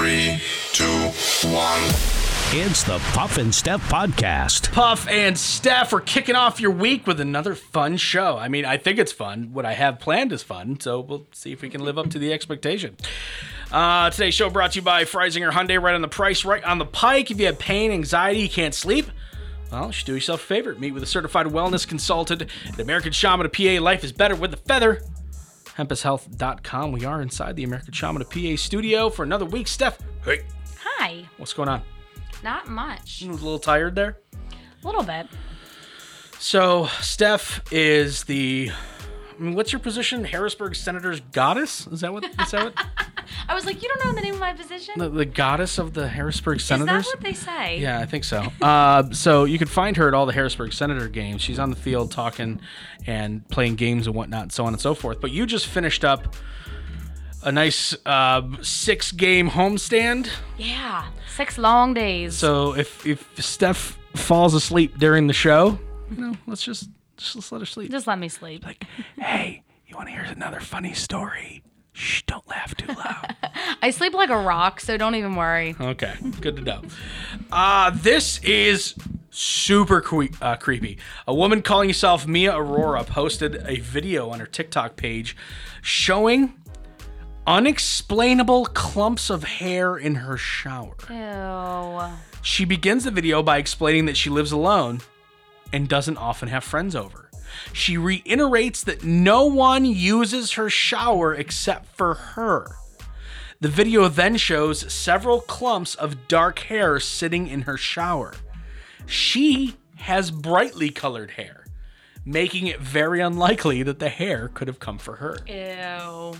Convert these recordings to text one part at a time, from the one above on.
3, 2, 1. It's the Puff and Steph Podcast. Puff and Steph are kicking off your week with another fun show. I mean, I think it's fun. What I have planned is fun, so we'll see if we can live up to the expectation. Today's show brought to you by Freisinger Hyundai. Right on the price, right on the pike. If you have pain, anxiety, you can't sleep, well, you should do yourself a favor. Meet with a certified wellness consultant at American Shaman of PA. Life is better with a feather. HempusHealth.com. We are inside the American Shaman of PA studio for another week. Steph, hey. Hi. What's going on? Not much. You a little tired there? A little bit. So, Steph is what's your position? Harrisburg Senator's goddess? Is that what? I was like, you don't know the name of my position? The goddess of the Harrisburg Senators? Is that what they say? Yeah, I think so. So you can find her at all the Harrisburg Senator games. She's on the field talking and playing games and whatnot and so on and so forth. But you just finished up a nice 6-game homestand. Yeah, 6 long days. So if Steph falls asleep during the show, let's just let her sleep. Just let me sleep. Like, hey, you want to hear another funny story? Shh, don't laugh too loud. I sleep like a rock, so don't even worry. Okay, good to know. This is super creepy. A woman calling herself Mia Aurora posted a video on her TikTok page showing unexplainable clumps of hair in her shower. Ew. She begins the video by explaining that she lives alone and doesn't often have friends over. She reiterates that no one uses her shower except for her. The video then shows several clumps of dark hair sitting in her shower. She has brightly colored hair, making it very unlikely that the hair could have come from her. Ew.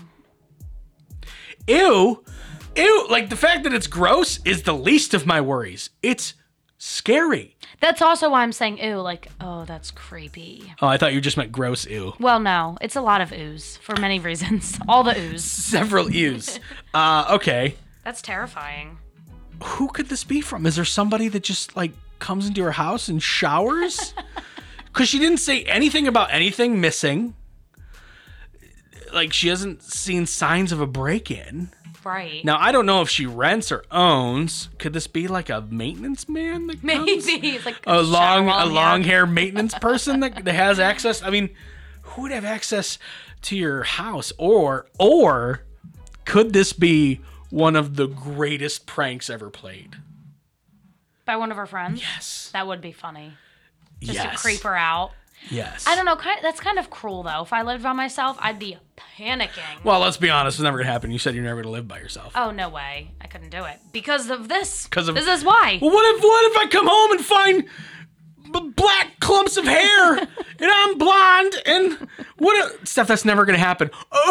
Ew. Like, the fact that it's gross is the least of my worries. It's scary. That's also why I'm saying ew, like, oh, that's creepy. Oh, I thought you just meant gross ew. Well, no, it's a lot of ooze for many reasons. All the ooze. Several ews. Okay. That's terrifying. Who could this be from? Is there somebody that just, comes into her house and showers? Because she didn't say anything about anything missing. Like, she hasn't seen signs of a break-in. Right. Now, I don't know if she rents or owns. Could this be like a maintenance man that comes? Maybe. It's like a long hair maintenance person that has access? I mean, who would have access to your house? Or could this be one of the greatest pranks ever played? By one of her friends? Yes. That would be funny. Just yes. to creep her out. Yes. I don't know. That's kind of cruel, though. If I lived by myself, I'd be panicking. Well, let's be honest. It's never going to happen. You said you're never going to live by yourself. Oh, no way. I couldn't do it. Because of this. This is why. Well, what if I come home and find black clumps of hair and I'm blonde and stuff that's never going to happen.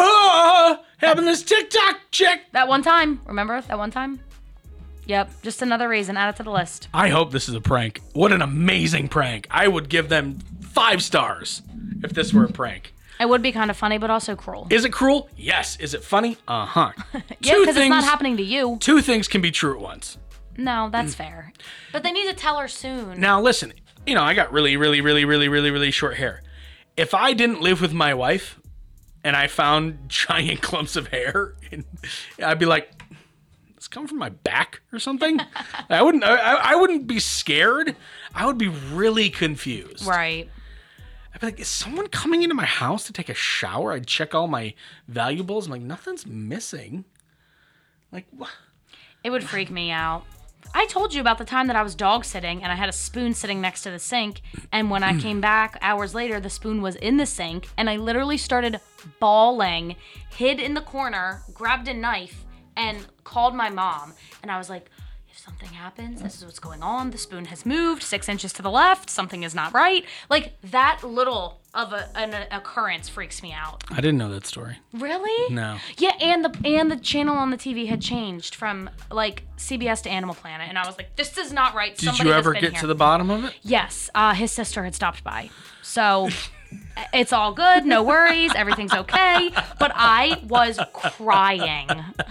Having this TikTok chick. That one time. Remember that one time? Yep. Just another reason. Add it to the list. I hope this is a prank. What an amazing prank. I would give them 5 stars if this were a prank. It would be kind of funny, but also cruel. Is it cruel? Yes. Is it funny? Uh-huh. Yeah, because it's not happening to you. 2 things can be true at once. No, that's fair. But they need to tell her soon. Now, listen. I got really, really, really, really, really, really short hair. If I didn't live with my wife and I found giant clumps of hair, I'd be like, it's coming from my back or something. I wouldn't be scared. I would be really confused. Right. I'd be like, is someone coming into my house to take a shower? I'd check all my valuables. I'm like, nothing's missing. Like, what? It would freak me out. I told you about the time that I was dog sitting and I had a spoon sitting next to the sink. And when I came back hours later, the spoon was in the sink. And I literally started bawling, hid in the corner, grabbed a knife, and called my mom. And I was like, if something happens, this is what's going on. The spoon has moved 6 inches to the left. Something is not right. Like, that little of an occurrence freaks me out. I didn't know that story. Really? No. Yeah, and the channel on the TV had changed from, CBS to Animal Planet. And I was like, this is not right. Did you ever get to the bottom of it? Yes. His sister had stopped by. So... It's all good, no worries, everything's okay. But I was crying.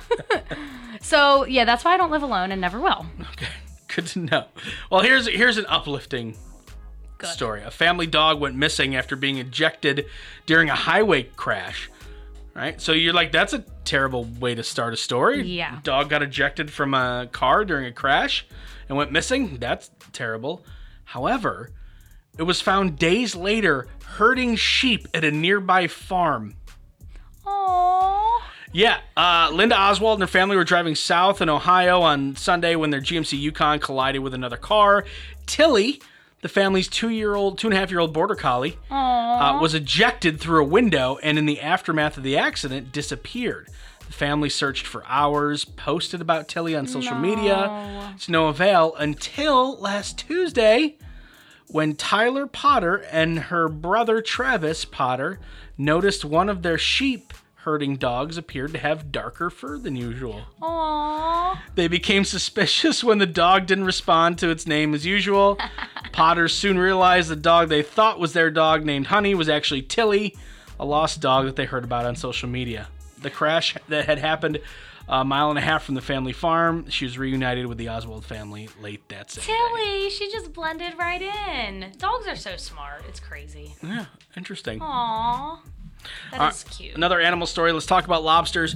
So, yeah, that's why I don't live alone and never will. Okay, good to know. Well, here's an uplifting story. A family dog went missing after being ejected during a highway crash. Right? So you're like, that's a terrible way to start a story. Yeah. Dog got ejected from a car during a crash and went missing. That's terrible. However, it was found days later herding sheep at a nearby farm. Aww. Yeah, Linda Oswald and her family were driving south in Ohio on Sunday when their GMC Yukon collided with another car. Tilly, the family's 2.5-year-old border collie, was ejected through a window and in the aftermath of the accident disappeared. The family searched for hours, posted about Tilly on social media to no avail until last Tuesday when Tyler Potter and her brother Travis Potter noticed one of their sheep herding dogs appeared to have darker fur than usual. Aww. They became suspicious when the dog didn't respond to its name as usual. Potter soon realized the dog they thought was their dog named Honey was actually Tilly, a lost dog that they heard about on social media. The crash that had happened a mile and a half from the family farm. She was reunited with the Oswald family late that same day. Tilly, she just blended right in. Dogs are so smart. It's crazy. Yeah, interesting. Aww. That is cute. Another animal story. Let's talk about lobsters.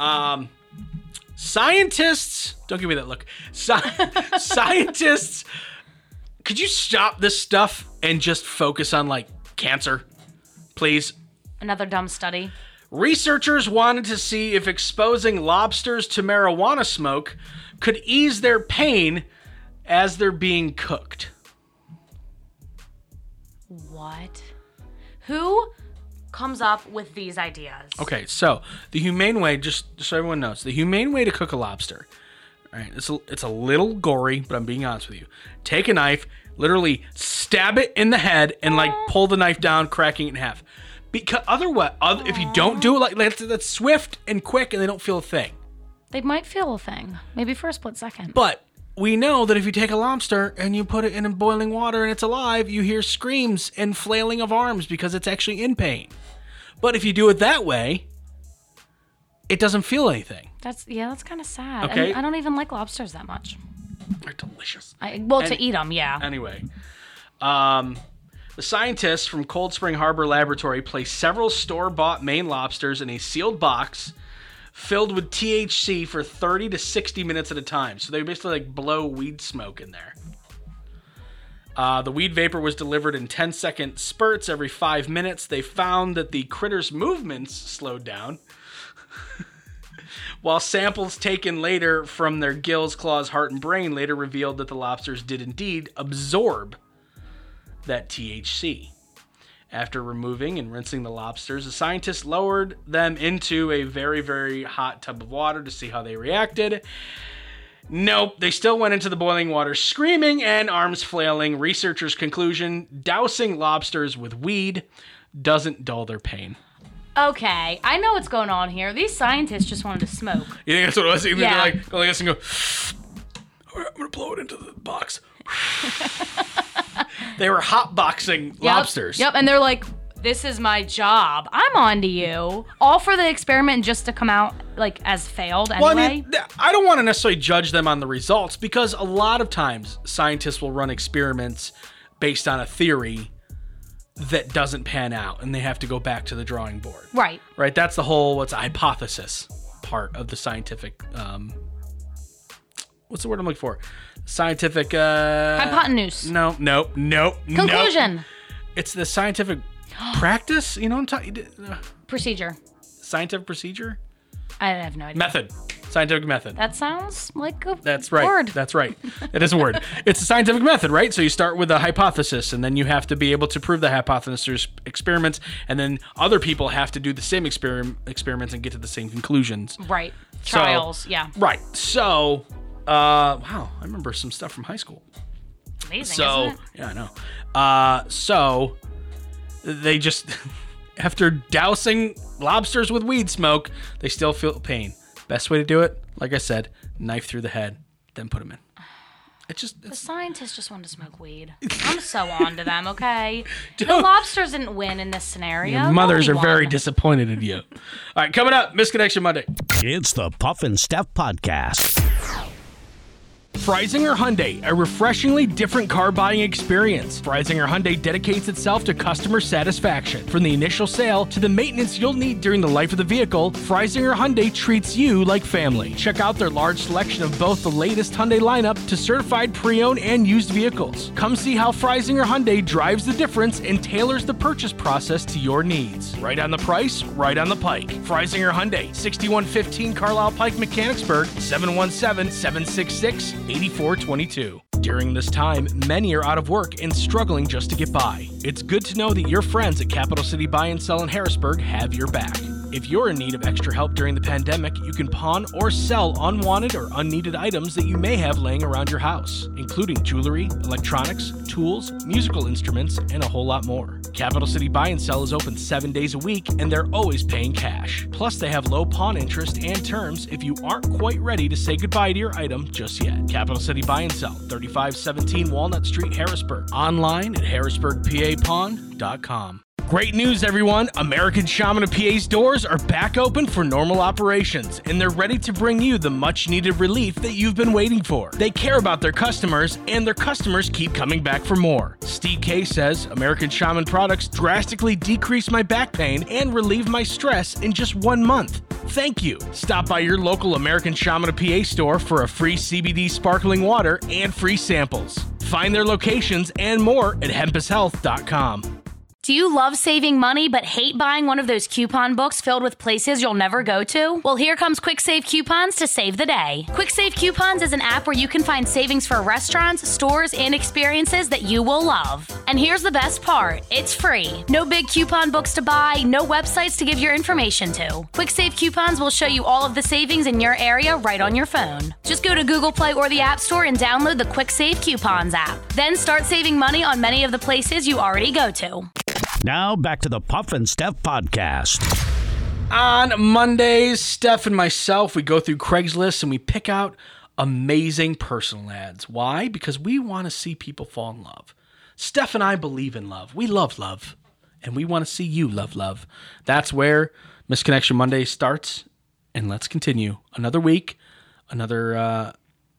Scientists, don't give me that look. Scientists, could you stop this stuff and just focus on like cancer, please? Another dumb study. Researchers wanted to see if exposing lobsters to marijuana smoke could ease their pain as they're being cooked. What? Who comes up with these ideas? Okay, so the humane way, just so everyone knows, the humane way to cook a lobster, all right, it's a little gory, but I'm being honest with you. Take a knife, literally stab it in the head, and like pull the knife down, cracking it in half. Because if you don't do it like that's swift and quick, and they don't feel a thing. They might feel a thing, maybe for a split second. But we know that if you take a lobster and you put it in boiling water and it's alive, you hear screams and flailing of arms because it's actually in pain. But if you do it that way, it doesn't feel anything. That's kind of sad. Okay. And I don't even like lobsters that much. They're delicious. To eat them, yeah. Anyway, the scientists from Cold Spring Harbor Laboratory placed several store-bought Maine lobsters in a sealed box filled with THC for 30 to 60 minutes at a time. So they basically like blow weed smoke in there. The weed vapor was delivered in 10-second spurts every 5 minutes. They found that the critters' movements slowed down, while samples taken later from their gills, claws, heart, and brain later revealed that the lobsters did indeed absorb that THC. After removing and rinsing the lobsters, the scientists lowered them into a very, very hot tub of water to see how they reacted. Nope, they still went into the boiling water screaming and arms flailing. Researchers' conclusion, dousing lobsters with weed doesn't dull their pain. Okay, I know what's going on here. These scientists just wanted to smoke. You think that's what it was? Yeah. Like, go like this and go, all right, I'm going to blow it into the box. They were hotboxing lobsters. Yep, and they're like, this is my job. I'm on to you. All for the experiment just to come out like as failed anyway. Well, I mean, I don't want to necessarily judge them on the results because a lot of times scientists will run experiments based on a theory that doesn't pan out and they have to go back to the drawing board. Right. Right? That's the whole what's a hypothesis part of the scientific what's the word I'm looking for? Scientific hypotenuse. No. Conclusion. No. It's the scientific practice, you know what I'm talking Procedure. Scientific procedure? I have no idea. Method. Scientific method. That sounds like a That's right. word. That's right. It is a word. It's a scientific method, right? So you start with a hypothesis, and then you have to be able to prove the hypothesis through experiments, and then other people have to do the same experiments and get to the same conclusions. Right. Trials, yeah. Right. So, wow, I remember some stuff from high school. Amazing, isn't it? Yeah, I know. So they just, after dousing lobsters with weed smoke, they still feel pain. Best way to do it, like I said, knife through the head, then put them in. The scientists just wanted to smoke weed. I'm so on to them, okay? Dude. The lobsters didn't win in this scenario. Your mothers Nobody are very won. disappointed in you. All right, coming up, Misconnection Monday. It's the Puff and Steph Podcast. Freisinger Hyundai, a refreshingly different car buying experience. Freisinger Hyundai dedicates itself to customer satisfaction. From the initial sale to the maintenance you'll need during the life of the vehicle, Freisinger Hyundai treats you like family. Check out their large selection of both the latest Hyundai lineup to certified pre-owned and used vehicles. Come see how Freisinger Hyundai drives the difference and tailors the purchase process to your needs. Right on the price, right on the pike. Freisinger Hyundai, 6115 Carlisle Pike, Mechanicsburg, 717-766-8422. During this time, many are out of work and struggling just to get by. It's good to know that your friends at Capital City Buy and Sell in Harrisburg have your back. If you're in need of extra help during the pandemic, you can pawn or sell unwanted or unneeded items that you may have laying around your house, including jewelry, electronics, tools, musical instruments, and a whole lot more. Capital City Buy and Sell is open 7 days a week, and they're always paying cash. Plus, they have low pawn interest and terms if you aren't quite ready to say goodbye to your item just yet. Capital City Buy and Sell, 3517 Walnut Street, Harrisburg. Online at harrisburgpapawn.com. Great news, everyone! American Shaman of PA's doors are back open for normal operations, and they're ready to bring you the much-needed relief that you've been waiting for. They care about their customers, and their customers keep coming back for more. Steve K says, American Shaman products drastically decrease my back pain and relieve my stress in just 1 month. Thank you. Stop by your local American Shaman of PA store for a free CBD sparkling water and free samples. Find their locations and more at hempushealth.com. Do you love saving money but hate buying one of those coupon books filled with places you'll never go to? Well, here comes Quick Save Coupons to save the day. Quick Save Coupons is an app where you can find savings for restaurants, stores, and experiences that you will love. And here's the best part. It's free. No big coupon books to buy, no websites to give your information to. Quick Save Coupons will show you all of the savings in your area right on your phone. Just go to Google Play or the App Store and download the Quick Save Coupons app. Then start saving money on many of the places you already go to. Now back to the Puff and Steph podcast. On Mondays, Steph and myself, we go through Craigslist and we pick out amazing personal ads. Why? Because we want to see people fall in love. Steph and I believe in love. We love love. And we want to see you love love. That's where Misconnection Monday starts. And let's continue. Another week, another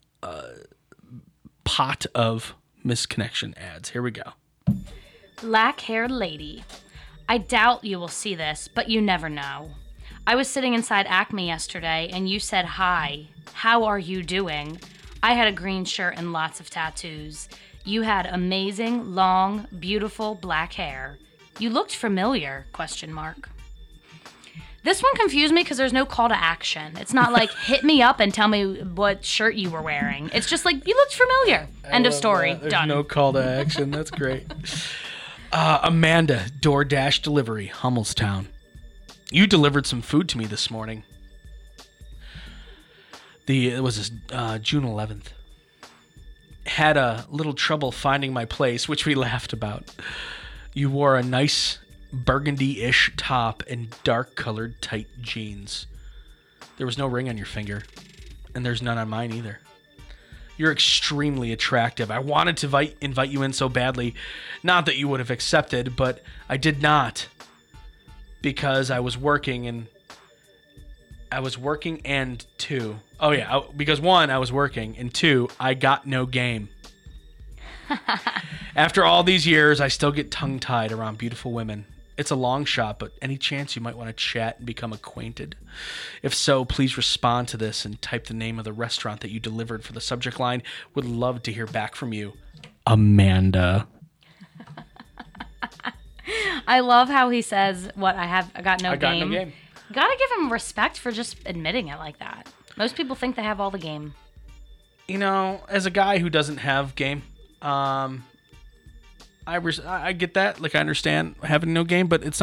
pot of Misconnection ads. Here we go. Black-haired lady. I doubt you will see this, but you never know. I was sitting inside Acme yesterday, and you said, "Hi, how are you doing?" I had a green shirt and lots of tattoos. You had amazing, long, beautiful black hair. You looked familiar, ? This one confused me because there's no call to action. It's not like, hit me up and tell me what shirt you were wearing. It's just like, you looked familiar. End of story. There's Done. no call to action. That's great. Amanda, DoorDash Delivery, Hummelstown. You delivered some food to me this morning. It was June 11th. Had a little trouble finding my place, which we laughed about. You wore a nice burgundy-ish top and dark-colored tight jeans. There was no ring on your finger, and there's none on mine either. You're extremely attractive. I wanted to invite you in so badly. Not that you would have accepted, but I did not. Because I was working and two. Oh yeah, because one, I was working, and two, I got no game. After all these years, I still get tongue-tied around beautiful women. It's a long shot, but any chance you might want to chat and become acquainted? If so, please respond to this and type the name of the restaurant that you delivered for the subject line. Would love to hear back from you. Amanda. I love how he says, I got no game. I got no game. You gotta give him respect for just admitting it like that. Most people think they have all the game. You know, as a guy who doesn't have game, I get that. Like, I understand having no game, but at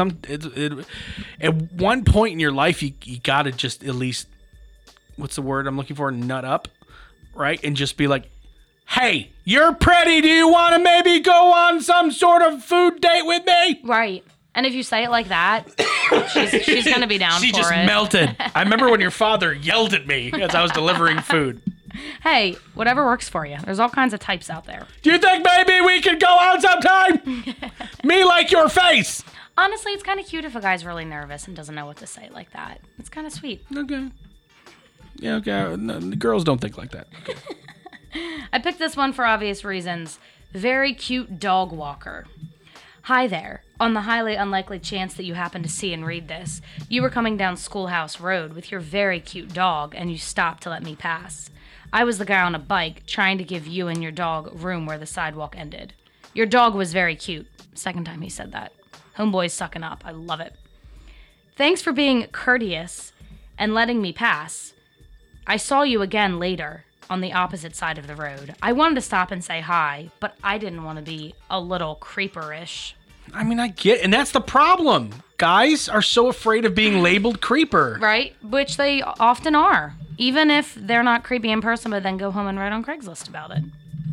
one point in your life, you gotta just at least, what's the word I'm looking for? Nut up, right? And just be like, hey, you're pretty. Do you want to maybe go on some sort of food date with me? Right. And if you say it like that, she's gonna be down for it. She just melted. I remember when your father yelled at me as I was delivering food. Hey, whatever works for you. There's all kinds of types out there. Do you think maybe we could go out sometime? Me like your face. Honestly, it's kind of cute if a guy's really nervous and doesn't know what to say like that. It's kind of sweet. Okay. Yeah, okay. No, the girls don't think like that. I picked this one for obvious reasons. Very cute dog walker. Hi there. On the highly unlikely chance that you happen to see and read this, you were coming down Schoolhouse Road with your very cute dog and you stopped to let me pass. I was the guy on a bike trying to give you and your dog room where the sidewalk ended. Your dog was very cute. Second time he said that. Homeboy's sucking up. I love it. Thanks for being courteous and letting me pass. I saw you again later on the opposite side of the road. I wanted to stop and say hi, but I didn't want to be a little creeperish. I mean, I get, and that's the problem. Guys are so afraid of being labeled creeper. Right? Which they often are. Even if they're not creepy in person, but then go home and write on Craigslist about it.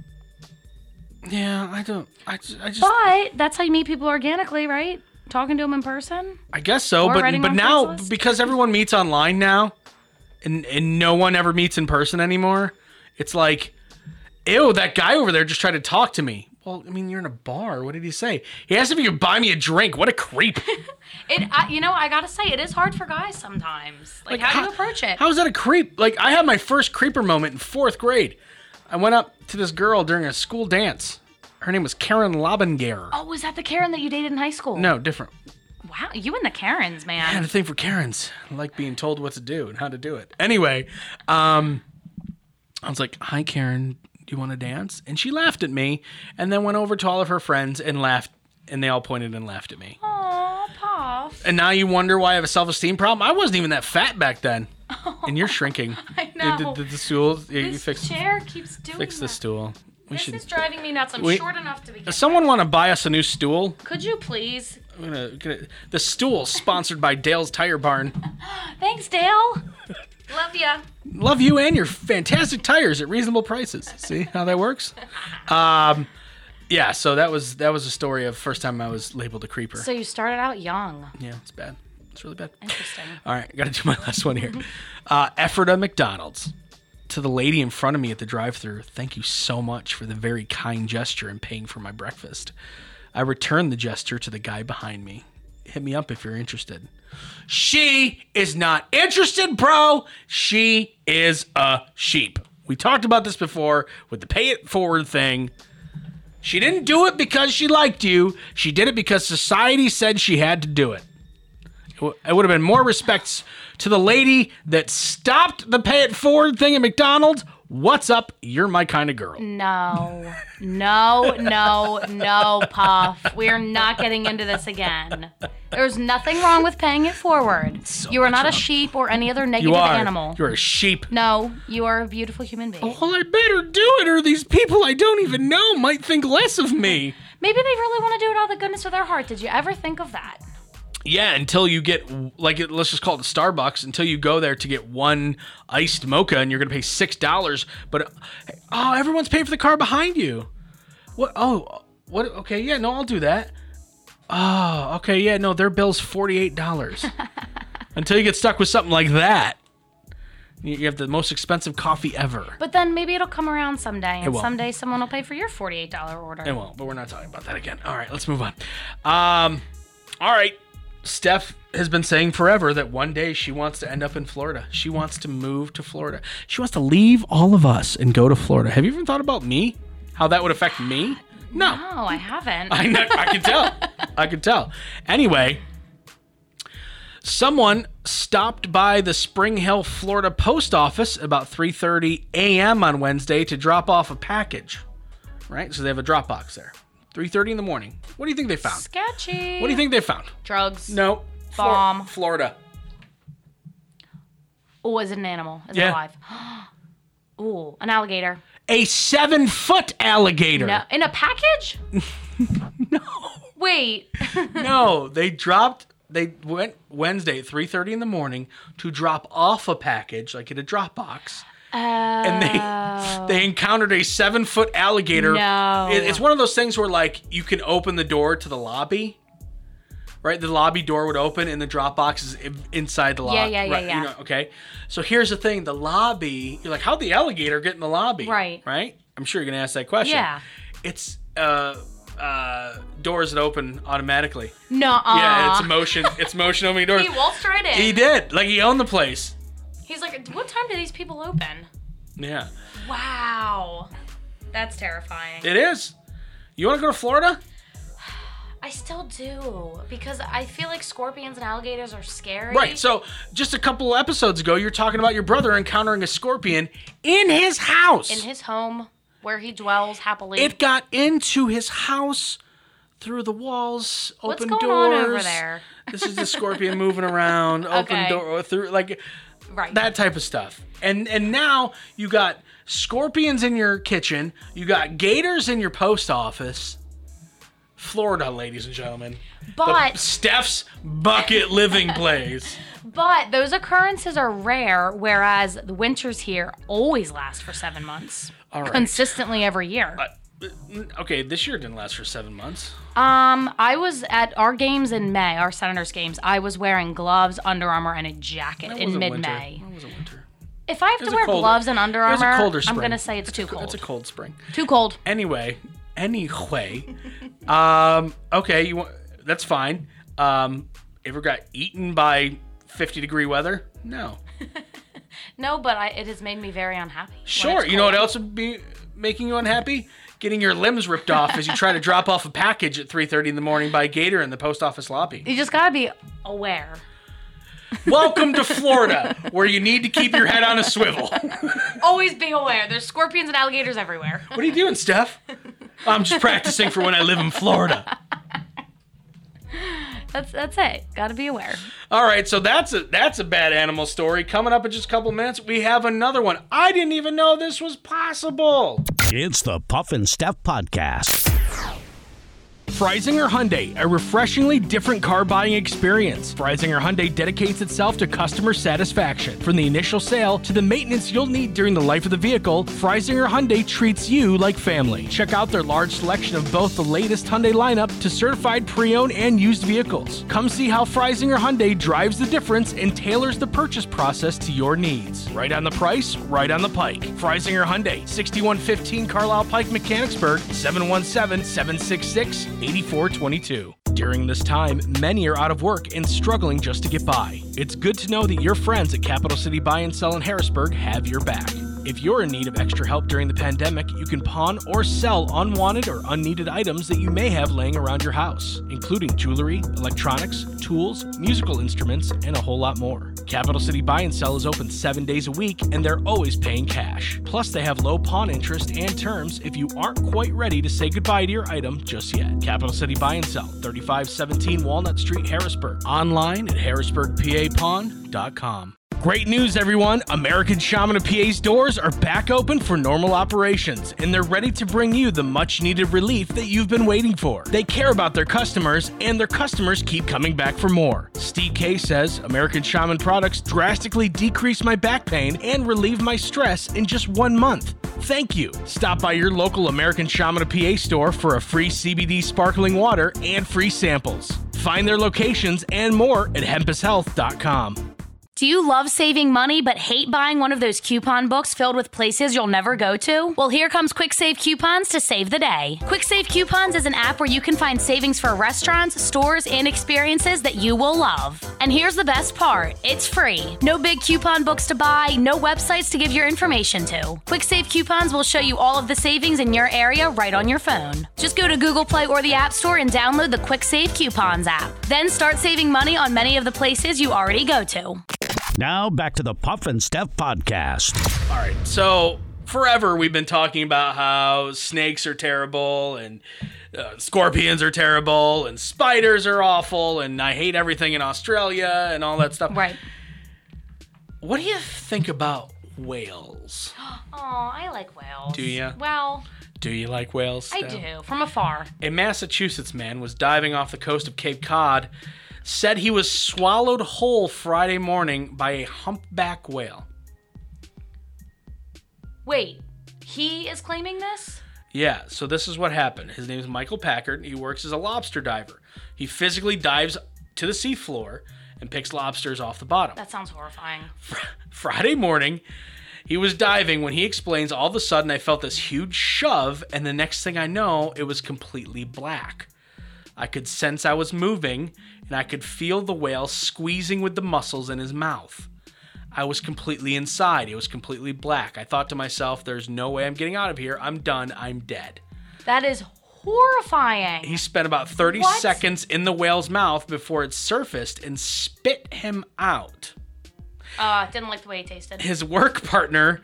Yeah, I just. But that's how you meet people organically, right? Talking to them in person. I guess so, Or but writing on now, Craigslist? because everyone meets online now, and no one ever meets in person anymore, it's like, ew, that guy over there just tried to talk to me. Well, I mean, you're in a bar. What did he say? He asked if he could buy me a drink. What a creep. I gotta say, it is hard for guys sometimes. Like how do you approach it? How is that a creep? Like, I had my first creeper moment in 4th grade. I went up to this girl during a school dance. Her name was Karen Lobengarer. Oh, was that the Karen that you dated in high school? No, different. Wow, you and the Karens, I had man. a thing for Karens. I like being told what to do and how to do it. Anyway, I was like, hi, Karen. Do you want to dance? And she laughed at me and then went over to all of her friends and laughed. And they all pointed and laughed at me. Aw, Puff. And now you wonder why I have a self-esteem problem? I wasn't even that fat back then. And you're shrinking. I know. Did the stool? You This fixed chair keeps doing fix the that. stool. This is driving me nuts. I'm short enough to begin. Does someone want to buy us a new stool? Could you please? I'm gonna get it. The stool sponsored by Dale's Tire Barn. Thanks, Dale. Love ya. Love you and your fantastic tires at reasonable prices. See how that works? Yeah. So that was a story of first time I was labeled a creeper. So you started out young. Yeah, it's bad. It's really bad. Interesting. All right, got to do my last one here. Ephrata McDonald's. To the lady in front of me at the drive-thru, thank you so much for the very kind gesture in paying for my breakfast. I returned the gesture to the guy behind me. Hit me up if you're interested. She is not interested, bro. She is a sheep. We talked about this before with the pay it forward thing. She didn't do it because she liked you. She did it because society said she had to do it. It would have been more respects to the lady that stopped the pay it forward thing at McDonald's. What's up? You're my kind of girl. No, Puff. We are not getting into this again. There's nothing wrong with paying it forward. You are not a sheep or any other negative animal. You're a sheep. No, you are a beautiful human being. Well, I better do it or these people I don't even know might think less of me. Maybe they really want to do it out of the goodness of their heart. Did you ever think of that? Yeah, until you get, like, let's just call it the Starbucks, until you go there to get one iced mocha and you're going to pay $6, but, oh, everyone's paying for the car behind you. What? Oh, what? Okay, yeah, no, I'll do that. Oh, okay, yeah, no, their bill's $48. Until you get stuck with something like that. You have the most expensive coffee ever. But then maybe it'll come around someday, and won't. someday someone will pay for your $48 order. It won't, but we're not talking about that again. All right, let's move on. All right. Steph has been saying forever that one day she wants to end up in Florida. She wants to move to Florida. She wants to leave all of us and go to Florida. Have you even thought about me? How that would affect me? No. No, I haven't. I can tell. I can tell. Anyway, someone stopped by the Spring Hill, Florida post office about 3:30 a.m. on Wednesday to drop off a package. Right? So they have a drop box there. 3:30 in the morning. What do you think they found? Sketchy. What do you think they found? Drugs. No. Bomb. Florida. Oh, is it an animal? Is Yeah. it alive? Ooh, an alligator. A 7-foot alligator. No, in a package? No. Wait. No, they went Wednesday at 3:30 in the morning to drop off a package, like in a drop box. And they encountered a 7-foot alligator. No. It's one of those things where, like, you can open the door to the lobby, right? The lobby door would open and the drop box is inside the lobby. Yeah. You know, okay. So here's the thing: the lobby. You're like, how'd the alligator get in the lobby? Right. Right. I'm sure you're gonna ask that question. Yeah. It's doors that open automatically. Nuh-uh. Yeah, it's motion opening doors. He waltzed right in. He did. Like, he owned the place. He's like, what time do these people open? Yeah. Wow. That's terrifying. It is. You want to go to Florida? I still do, because I feel like scorpions and alligators are scary. Right. So just a couple episodes ago, you're talking about your brother encountering a scorpion in his house. In his home, where he dwells happily. It got into his house through the walls, open What's doors. going on over there? This is the scorpion moving around, open Okay. door through, like Right. that type of stuff. And now you got scorpions in your kitchen. You got gators in your post office. Florida, ladies and gentlemen. But Steph's bucket living place. But those occurrences are rare, whereas the winters here always last for 7 months. All right. Consistently every year. Okay, this year didn't last for 7 months. I was at our games in May, our Senators games. I was wearing gloves, Under Armour, and a jacket That in wasn't mid-May. Winter. That wasn't winter. If I have It to was a wear colder- gloves and Under it was a Armour, colder I'm spring. going to say it's too It's cold. a cold spring. Too cold. Anyway, okay, that's fine. Ever got eaten by 50-degree weather? No. No, but it has made me very unhappy. when Sure. it's You know what cold. else would be making you unhappy? Getting your limbs ripped off as you try to drop off a package at 3:30 in the morning by a gator in the post office lobby. You just got to be aware. Welcome to Florida, where you need to keep your head on a swivel. Always be aware. There's scorpions and alligators everywhere. What are you doing, Steph? I'm just practicing for when I live in Florida. That's it. Got to be aware. All right, so that's a bad animal story. Coming up in just a couple minutes, we have another one. I didn't even know this was possible. It's the Puff and Steph Podcast. Freisinger Hyundai, a refreshingly different car buying experience. Freisinger Hyundai dedicates itself to customer satisfaction. From the initial sale to the maintenance you'll need during the life of the vehicle, Freisinger Hyundai treats you like family. Check out their large selection of both the latest Hyundai lineup to certified pre-owned and used vehicles. Come see how Freisinger Hyundai drives the difference and tailors the purchase process to your needs. Right on the price, right on the pike. Freisinger Hyundai, 6115 Carlisle Pike, Mechanicsburg, 717-766-8422. During this time, many are out of work and struggling just to get by. It's good to know that your friends at Capital City Buy and Sell in Harrisburg have your back. If you're in need of extra help during the pandemic, you can pawn or sell unwanted or unneeded items that you may have laying around your house, including jewelry, electronics, tools, musical instruments, and a whole lot more. Capital City Buy and Sell is open 7 days a week, and they're always paying cash. Plus, they have low pawn interest and terms if you aren't quite ready to say goodbye to your item just yet. Capital City Buy and Sell, 3517 Walnut Street, Harrisburg. Online at harrisburgpapawn.com. Great news, everyone! American Shaman of PA's doors are back open for normal operations, and they're ready to bring you the much-needed relief that you've been waiting for. They care about their customers, and their customers keep coming back for more. Steve K says, American Shaman products drastically decrease my back pain and relieve my stress in just 1 month. Thank you. Stop by your local American Shaman of PA store for a free CBD sparkling water and free samples. Find their locations and more at hempushealth.com. Do you love saving money but hate buying one of those coupon books filled with places you'll never go to? Well, here comes Quick Save Coupons to save the day. Quick Save Coupons is an app where you can find savings for restaurants, stores, and experiences that you will love. And here's the best part. It's free. No big coupon books to buy, no websites to give your information to. Quick Save Coupons will show you all of the savings in your area right on your phone. Just go to Google Play or the App Store and download the Quick Save Coupons app. Then start saving money on many of the places you already go to. Now back to the Puff and Steph Podcast. All right, so forever we've been talking about how snakes are terrible and scorpions are terrible and spiders are awful and I hate everything in Australia and all that stuff. Right. What do you think about whales? Oh, I like whales. Do ya? Well, Do you like whales? I Steph? do, from afar. A Massachusetts man was diving off the coast of Cape Cod, said he was swallowed whole Friday morning by a humpback whale. Wait, he is claiming this? Yeah, so this is what happened. His name is Michael Packard. He works as a lobster diver. He physically dives to the seafloor and picks lobsters off the bottom. That sounds horrifying. Friday morning, he was diving when he explains, all of a sudden I felt this huge shove, and the next thing I know, it was completely black. I could sense I was moving, and I could feel the whale squeezing with the muscles in his mouth. I was completely inside. It was completely black. I thought to myself, there's no way I'm getting out of here. I'm done. I'm dead. That is horrifying. He spent about 30 What? seconds in the whale's mouth before it surfaced and spit him out. Didn't like the way it tasted. His work partner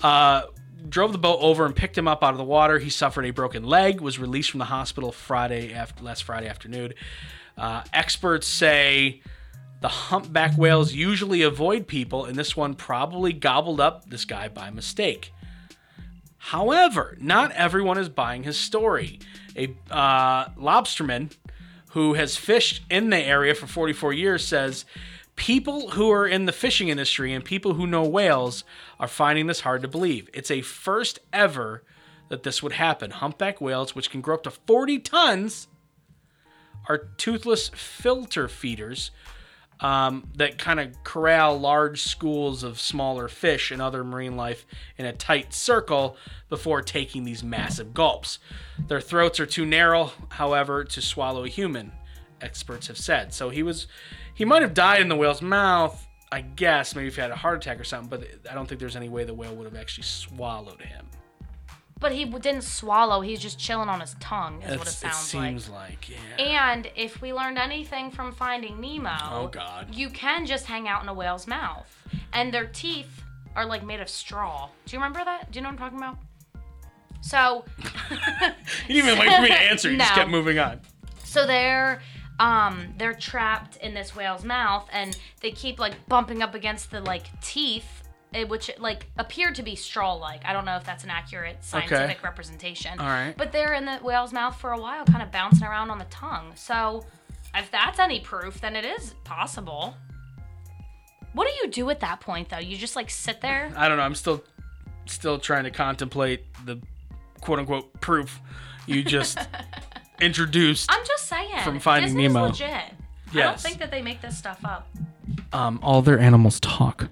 drove the boat over and picked him up out of the water. He suffered a broken leg, was released from the hospital last Friday afternoon. Experts say the humpback whales usually avoid people, and this one probably gobbled up this guy by mistake. However, not everyone is buying his story. A lobsterman who has fished in the area for 44 years says people who are in the fishing industry and people who know whales are finding this hard to believe. It's a first ever that this would happen. Humpback whales, which can grow up to 40 tons, are toothless filter feeders that kind of corral large schools of smaller fish and other marine life in a tight circle before taking these massive gulps. Their throats are too narrow, however, to swallow a human, experts have said. So he might have died in the whale's mouth, I guess, maybe if he had a heart attack or something, but I don't think there's any way the whale would have actually swallowed him. But he didn't swallow. He's just chilling on his tongue, is what it sounds like. It seems like, yeah. And if we learned anything from Finding Nemo, Oh, God. you can just hang out in a whale's mouth. And their teeth are like made of straw. Do you remember that? Do you know what I'm talking about? So, You didn't even wait for me to answer. You just No. kept moving on. so they're trapped in this whale's mouth, and they keep like bumping up against the like teeth, which like appeared to be straw-like. I don't know if that's an accurate scientific representation. All right. But they're in the whale's mouth for a while, kind of bouncing around on the tongue. So if that's any proof, then it is possible. What do you do at that point, though? You just like sit there? I don't know. I'm still trying to contemplate the quote-unquote proof you just introduced. I'm just saying. From Finding Disney's Nemo. legit. I don't Yes. think that they make this stuff up. All their animals talk.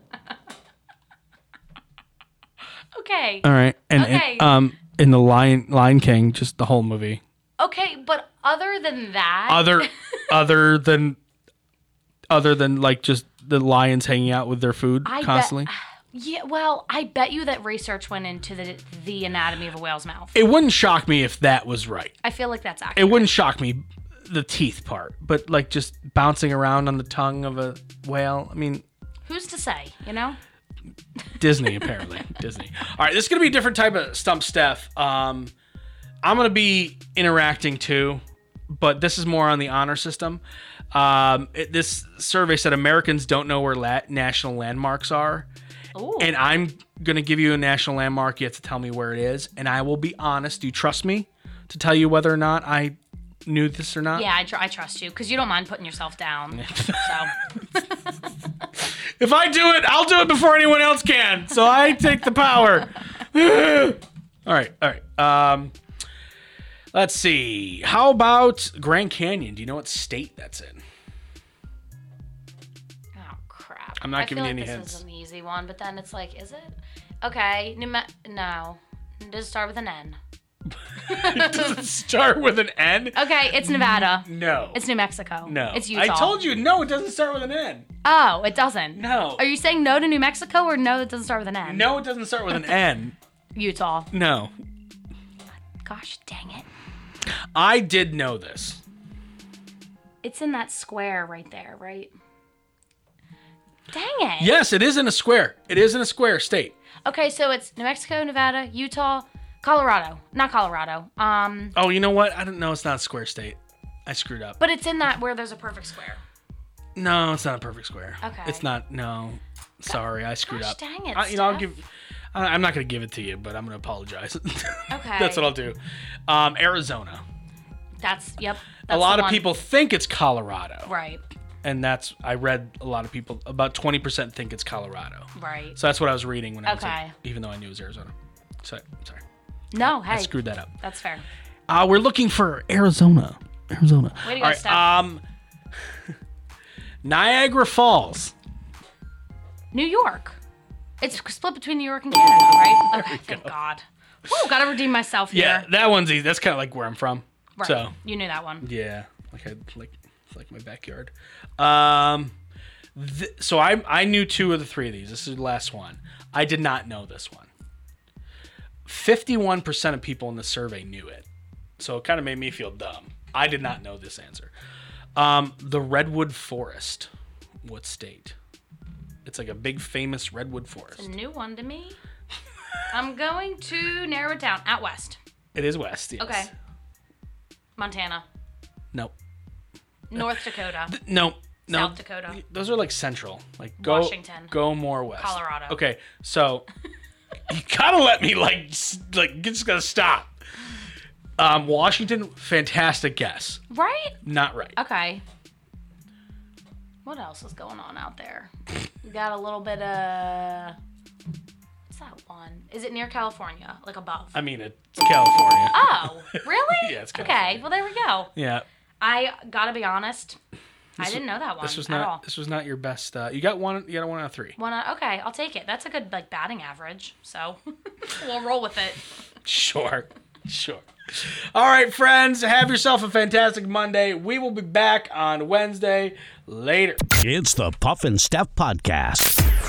Okay. All right. And Okay. in the Lion King, just the whole movie. Okay, but other than that, Other than like just the lions hanging out with their food constantly. Yeah, well, I bet you that research went into the anatomy of a whale's mouth. It wouldn't shock me if that was right. I feel like that's accurate. It wouldn't shock me, the teeth part, but like just bouncing around on the tongue of a whale. I mean, Who's to say, you know? Disney, apparently. Disney. All right, this is going to be a different type of Stump Steph. I'm going to be interacting too, but this is more on the honor system. This survey said Americans don't know where national landmarks are. Ooh. And I'm going to give you a national landmark. You have to tell me where it is. And I will be honest. Do you trust me to tell you whether or not I knew this or not? Yeah, I trust you because you don't mind putting yourself down. So If I do it, I'll do it before anyone else can. So I take the power. All right. Let's see. How about Grand Canyon? Do you know what state that's in? oh crap. I'm not I giving feel you like any this hints. is an easy one, but then it's like, is it? Okay, no. Does it start with an N? Does it start with an N? Okay, it's Nevada. No. It's New Mexico. No. It's Utah. I told you, no, it doesn't start with an N. Oh, it doesn't. No. Are you saying no to New Mexico or no, it doesn't start with an N? No, it doesn't start with an N. Utah. No. Gosh, dang it. I did know this. It's in that square right there, right? Dang it. Yes, it is in a square. It is in a square state. Okay, so it's New Mexico, Nevada, Utah, Colorado. Not Colorado. Oh, you know what? I don't know. It's not a square state. I screwed up. But it's in that where there's a perfect square. No, it's not a perfect square. Okay. It's not. No. Sorry, I screwed Gosh, up. dang it, I'll Steph. give. I'm not gonna give it to you, but I'm gonna apologize. Okay. That's what I'll do. Arizona. Yep. A That's lot the of one. people think it's Colorado, Right. and I read a lot of people. About 20% think it's Colorado. Right. So that's what I was reading when I was Okay. even though I knew it was Arizona. So sorry, No, I hey. screwed that up. That's fair. We're looking for Arizona. Way to go, All Steph. Niagara Falls. New York. It's split between New York and Canada, right? Okay, thank God. Woo, gotta redeem myself here. Yeah, that one's easy. That's kind of like where I'm from. Right. So You knew that one. yeah, it's like my backyard. So I knew 2 of the 3 of these. This is the last one. I did not know this one. 51% of people in the survey knew it. So it kind of made me feel dumb. I did not know this answer. The Redwood Forest. What state? It's like a big famous redwood forest. It's a new one to me. I'm going to narrow it down. Out west. It is west, yes. Okay. Montana. Nope. North Dakota. No. South Dakota. Those are like central. Like go Washington. Go more west. Colorado. Okay, so you gotta let me just gotta stop. Washington, fantastic guess. Right? Not right. Okay. What else is going on out there? We got a little bit of... What's that one? Is it near California? Like above? I mean, it's California. Oh, really? Yeah, it's California. Okay, well, there we go. Yeah. I gotta be honest. I didn't know that one This was at all. This was not your best. You got one out of 3. Okay, I'll take it. That's a good batting average. So we'll roll with it. Sure. All right, friends, have yourself a fantastic Monday. We will be back on Wednesday. Later. It's the Puff and Steph Podcast.